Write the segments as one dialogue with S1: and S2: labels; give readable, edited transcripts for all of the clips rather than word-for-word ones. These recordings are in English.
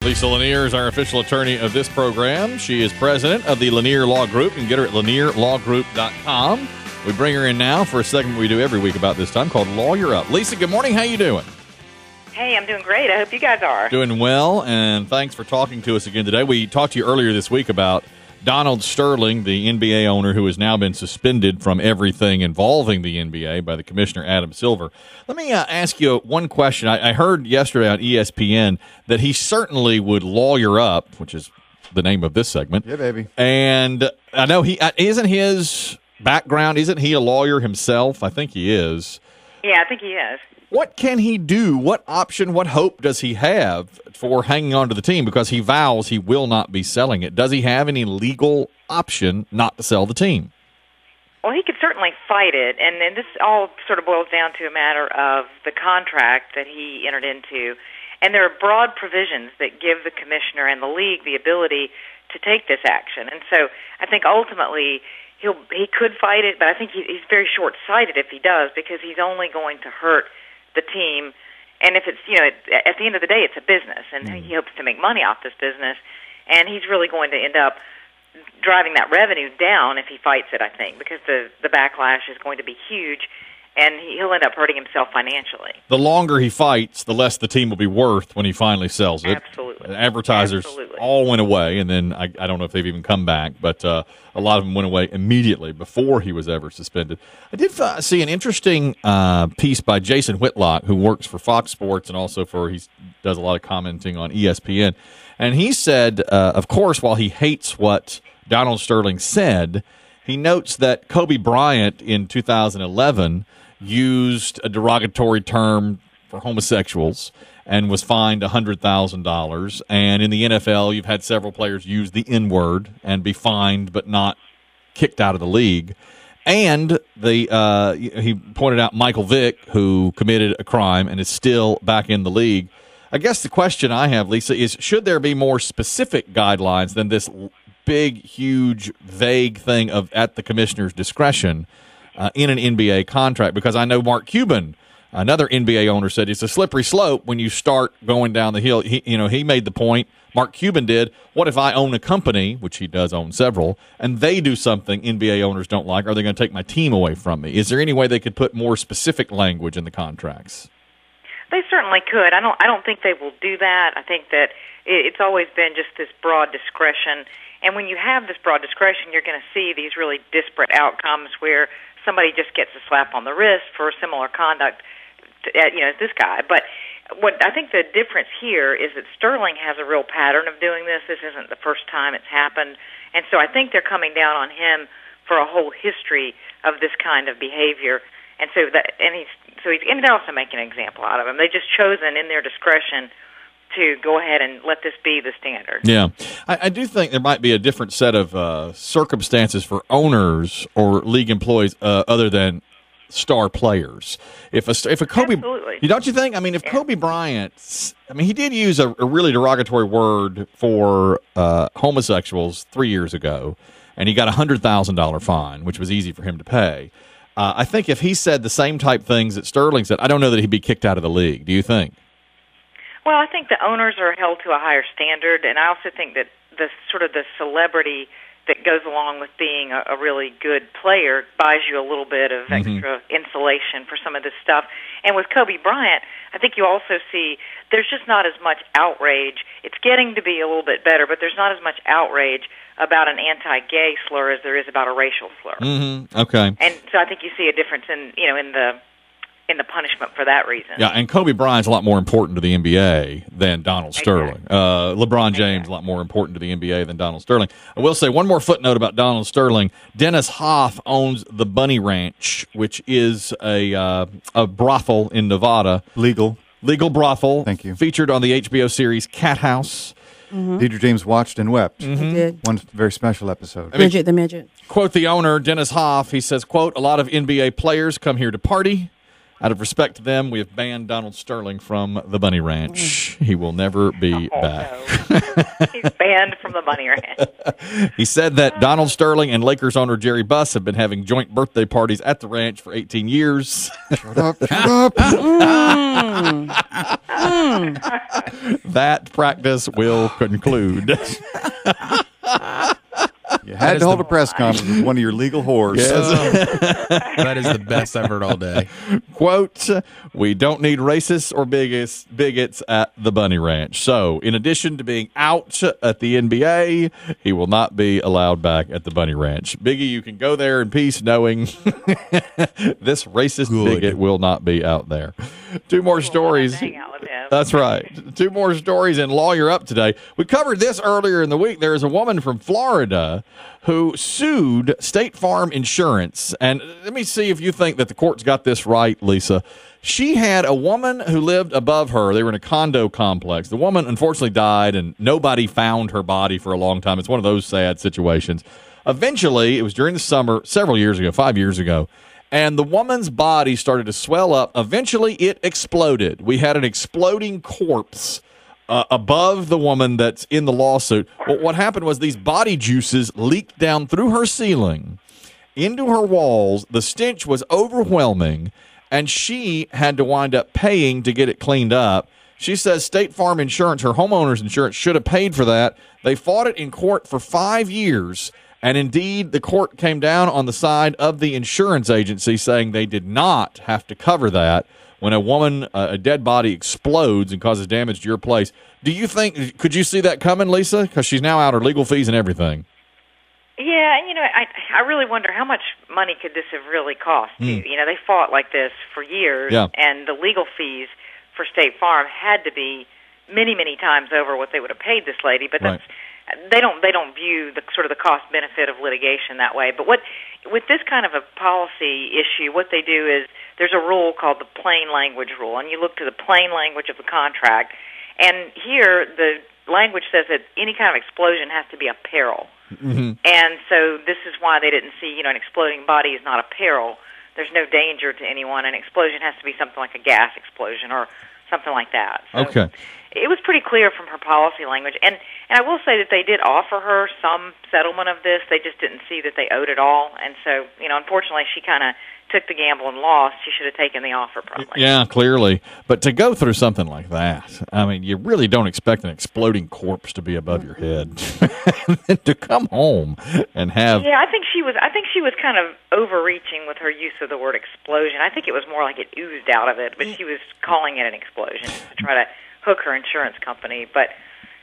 S1: Lisa Lanier is our official attorney of this program. She is president of the Lanier Law Group. You can get her at lanierlawgroup.com. We bring her in now for a segment we do every week about this time called Lawyer Up. Lisa, good morning. How you doing?
S2: Hey, I'm doing great. I hope you guys are.
S1: Doing well, and thanks for talking to us again today. We talked to you earlier this week about Donald Sterling, the NBA owner who has now been suspended from everything involving the NBA by the commissioner, Adam Silver. Let me ask you one question. I heard yesterday on ESPN that he certainly would lawyer up, which is the name of this segment.
S3: Yeah, baby.
S1: And I know he isn't his background, isn't he a lawyer himself? I think he is.
S2: Yeah, I think he is.
S1: What can he do? What option, what hope does he have for hanging on to the team? Because he vows he will not be selling it. Does he have any legal option not to sell the team?
S2: Well, he could certainly fight it, and this all sort of boils down to a matter of the contract that he entered into. And there are broad provisions that give the commissioner and the league the ability to take this action. And so I think ultimately he could fight it, but I think he's very short-sighted if he does, because he's only going to hurt the team. And if it's, at the end of the day, it's a business, and he hopes to make money off this business, and he's really going to end up driving that revenue down if he fights it, I think, because the backlash is going to be huge, and he'll end up hurting himself financially.
S1: The longer he fights, the less the team will be worth when he finally sells it.
S2: Absolutely.
S1: The advertisers all went away, and then I don't know if they've even come back, but a lot of them went away immediately before he was ever suspended. I did see an interesting piece by Jason Whitlock, who works for Fox Sports and also he does a lot of commenting on ESPN. And he said, of course, while he hates what Donald Sterling said, he notes that Kobe Bryant in 2011 used a derogatory term for homosexuals and was fined $100,000. And in the NFL, you've had several players use the N-word and be fined but not kicked out of the league. And he pointed out Michael Vick, who committed a crime and is still back in the league. I guess the question I have, Lisa, is should there be more specific guidelines than this big, huge, vague thing of at the commissioner's discretion in an NBA contract? Because I know Mark Cuban, another NBA owner, said it's a slippery slope when you start going down the hill. He made the point, Mark Cuban did, what if I own a company, which he does own several, and they do something NBA owners don't like? Are they going to take my team away from me? Is there any way they could put more specific language in the contracts?
S2: They certainly could. I don't think they will do that. I think that it's always been just this broad discretion. And when you have this broad discretion, you're going to see these really disparate outcomes where somebody just gets a slap on the wrist for similar conduct, as this guy. But what I think the difference here is that Sterling has a real pattern of doing this. This isn't the first time it's happened. And so I think they're coming down on him for a whole history of this kind of behavior. And so he's also making an example out of him. They've just chosen in their discretion to go ahead and let this be the standard. Yeah.
S1: I do think there might be a different set of circumstances for owners or league employees other than star players. If a Kobe,
S2: absolutely.
S1: Don't you think? I mean, if Kobe Bryant, he did use a really derogatory word for homosexuals 3 years ago, and he got a $100,000 fine, which was easy for him to pay. I think if he said the same type things that Sterling said, I don't know that he'd be kicked out of the league. Do you think?
S2: Well, I think the owners are held to a higher standard, and I also think that the celebrity that goes along with being a really good player buys you a little bit of extra insulation for some of this stuff. And with Kobe Bryant, I think you also see there's just not as much outrage. It's getting to be a little bit better, but there's not as much outrage about an anti-gay slur as there is about a racial slur.
S1: Mm-hmm. Okay.
S2: And so I think you see a difference in the punishment for that reason.
S1: Yeah, and Kobe Bryant's a lot more important to the NBA than Donald Sterling. LeBron James a lot more important to the NBA than Donald Sterling. I will say one more footnote about Donald Sterling. Dennis Hoff owns the Bunny Ranch, which is a brothel in Nevada.
S3: Legal
S1: brothel.
S3: Thank you.
S1: Featured on the HBO series Cat House.
S3: Mm-hmm. Deidre James watched and wept.
S4: Mm-hmm. I did.
S3: One very special episode.
S4: The midget.
S1: Quote the owner, Dennis Hoff, he says, quote, a lot of NBA players come here to party. Out of respect to them, we have banned Donald Sterling from the Bunny Ranch. He will never be back.
S2: No. He's banned from the Bunny Ranch.
S1: He said that Donald Sterling and Lakers owner Jerry Buss have been having joint birthday parties at the ranch for 18 years.
S3: Shut up, shut up.
S1: That practice will conclude.
S3: You had to hold a press conference with one of your legal whores.
S4: That is the best I've heard all day.
S1: Quote, we don't need racists or bigots at the Bunny Ranch. So, in addition to being out at the NBA, he will not be allowed back at the Bunny Ranch. Biggie, you can go there in peace knowing this racist bigot will not be out there. Two more stories.
S2: Hang out with him.
S1: That's right. Two more stories in Lawyer Up today. We covered this earlier in the week. There is a woman from Florida who sued State Farm Insurance. And let me see if you think that the court's got this right, Lisa. She had a woman who lived above her. They were in a condo complex. The woman unfortunately died, and nobody found her body for a long time. It's one of those sad situations. Eventually, it was during the summer, several years ago, 5 years ago, and the woman's body started to swell up. Eventually, it exploded. We had an exploding corpse above the woman that's in the lawsuit. But what happened was these body juices leaked down through her ceiling into her walls. The stench was overwhelming, and she had to wind up paying to get it cleaned up. She says State Farm Insurance, her homeowner's insurance, should have paid for that. They fought it in court for 5 years. And indeed, the court came down on the side of the insurance agency, saying they did not have to cover that when a dead body explodes and causes damage to your place. Do you think, could you see that coming, Lisa? Because she's now out her legal fees and everything.
S2: Yeah, and I really wonder how much money could this have really cost you. They fought like this for years, and the legal fees for State Farm had to be many, many times over what they would have paid this lady. But that's they don't view the sort of the cost benefit of litigation that way. But with this kind of a policy issue, what they do is there's a rule called the plain language rule, and you look to the plain language of the contract. And here the language says that any kind of explosion has to be a peril. Mm-hmm. And so this is why they didn't see, an exploding body is not a peril. There's no danger to anyone. An explosion has to be something like a gas explosion or something like that. So
S1: okay.
S2: It was pretty clear from her policy language. And I will say that they did offer her some settlement of this. They just didn't see that they owed it all. And so, unfortunately, she kind of took the gamble and lost. She should have taken the offer probably.
S1: Yeah, clelearly. But to go through something like that, I mean, you really don't expect an exploding corpse to be above your head. And to come home and have...
S2: Yeah, I think she was kind of overreaching with her use of the word explosion. I think it was more like it oozed out of it, but she was calling it an explosion to try to hook her insurance company. But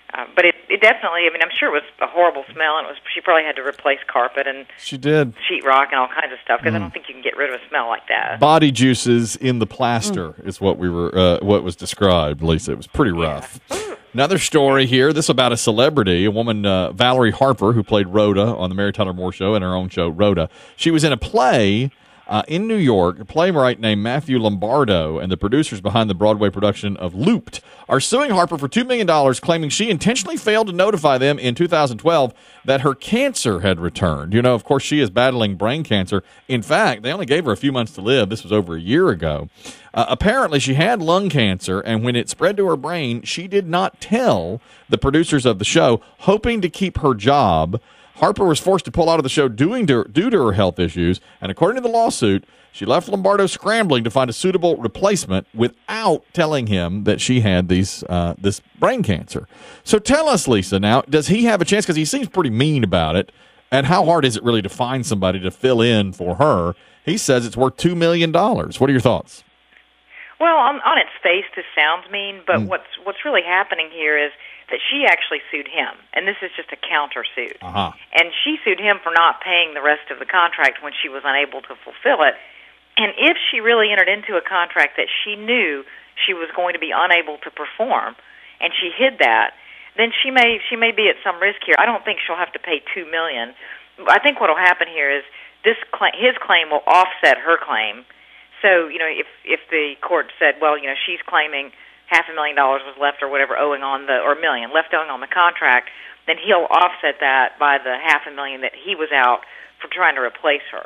S2: it definitely, I'm sure it was a horrible smell, and she probably had to replace carpet and
S1: she did
S2: sheetrock and all kinds of stuff, because I don't think you can get rid of a smell like that.
S1: Body juices in the plaster is what what was described, Lisa. It was pretty rough. Another story here, this about a celebrity, a woman, Valerie Harper, who played Rhoda on the Mary Tyler Moore Show and her own show, Rhoda. She was in a play in New York. A playwright named Matthew Lombardo and the producers behind the Broadway production of Looped are suing Harper for $2 million, claiming she intentionally failed to notify them in 2012 that her cancer had returned. Of course, she is battling brain cancer. In fact, they only gave her a few months to live. This was over a year ago. Apparently, she had lung cancer, and when it spread to her brain, she did not tell the producers of the show, hoping to keep her job. Harper was forced to pull out of the show due to her health issues, and according to the lawsuit, she left Lombardo scrambling to find a suitable replacement without telling him that she had this brain cancer. So tell us, Lisa, now, does he have a chance? Because he seems pretty mean about it, and how hard is it really to find somebody to fill in for her? He says it's worth $2 million. What are your thoughts?
S2: Well, on its face, this sounds mean, but what's really happening here is that she actually sued him, and this is just a countersuit.
S1: Uh-huh.
S2: And she sued him for not paying the rest of the contract when she was unable to fulfill it. And if she really entered into a contract that she knew she was going to be unable to perform, and she hid that, then she may be at some risk here. I don't think she'll have to pay $2 million. I think what will happen here is his claim will offset her claim. So, if the court said, well, she's claiming $500,000 was left or whatever owing on or $1 million left owing on the contract, then he'll offset that by the $500,000 that he was out for trying to replace her.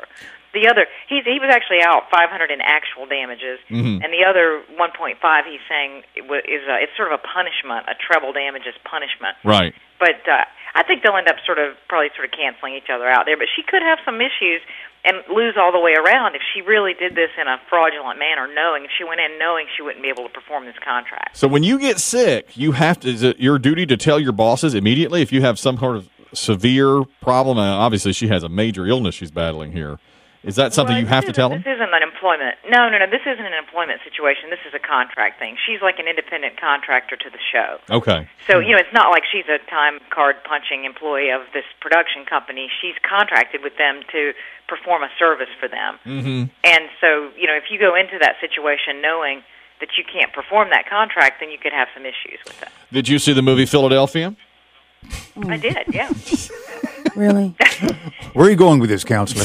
S2: the other, he was actually out $500 in actual damages, and the other 1.5 he's saying it's sort of a punishment, a treble damages punishment.
S1: Right.
S2: But I think they'll end up probably canceling each other out there. But she could have some issues and lose all the way around if she really did this in a fraudulent manner, knowing if she went in knowing she wouldn't be able to perform this contract.
S1: So when you get sick, you have to. Is it your duty to tell your bosses immediately if you have some sort of severe problem? Obviously, she has a major illness she's battling here. Is that something you have to tell them?
S2: This isn't an employment. No. This isn't an employment situation. This is a contract thing. She's like an independent contractor to the show.
S1: Okay.
S2: So, it's not like she's a time card punching employee of this production company. She's contracted with them to perform a service for them. Mm-hmm. And so, if you go into that situation knowing that you can't perform that contract, then you could have some issues with that.
S1: Did you see the movie Philadelphia?
S2: I did, yeah.
S5: Really?
S3: Where are you going with this, counselor?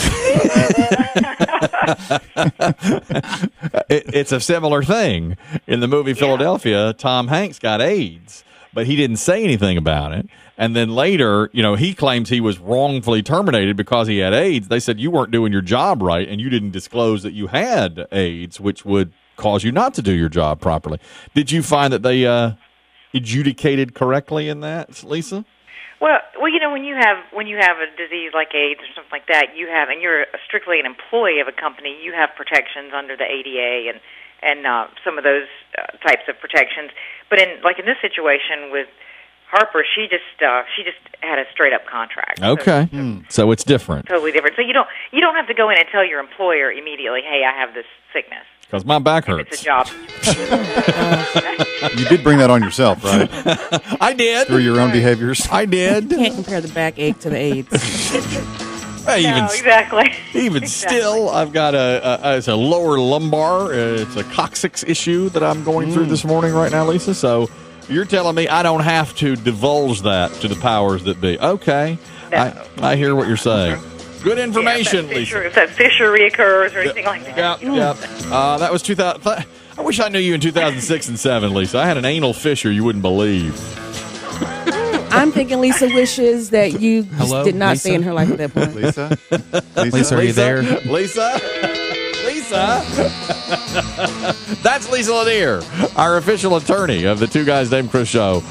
S1: It's a similar thing. In the movie Philadelphia, Tom Hanks got AIDS, but he didn't say anything about it. And then later, he claims he was wrongfully terminated because he had AIDS. They said you weren't doing your job right, and you didn't disclose that you had AIDS, which would cause you not to do your job properly. Did you find that they adjudicated correctly in that, Lisa?
S2: Well, when you have a disease like AIDS or something like that, and you're strictly an employee of a company, you have protections under the ADA and some of those types of protections. But in this situation with Harper, she just had a straight up contract.
S1: Okay, so it's different.
S2: Totally different. So you don't have to go in and tell your employer immediately, hey, I have this sickness.
S1: Because my back hurts.
S2: It's a job.
S3: You did bring that on yourself, right?
S1: I did.
S3: Through your own behaviors?
S1: I did.
S5: You can't compare the backache to the AIDS.
S2: Exactly.
S1: Even still, I've got it's a lower lumbar. It's a coccyx issue that I'm going through this morning right now, Lisa. So you're telling me I don't have to divulge that to the powers that be. Okay.
S2: No.
S1: I hear what you're saying. Good information, Lisa.
S2: If that fissure reoccurs or anything like that.
S1: Yeah. That was 2000. I wish I knew you in 2006 and 7, Lisa. I had an anal fissure you wouldn't believe.
S5: I'm thinking Lisa wishes that you did not
S4: Lisa?
S5: stay in her life at that point.
S4: Lisa, are you there?
S1: Lisa? That's Lisa Lanier, our official attorney of the Two Guys Named Chris show.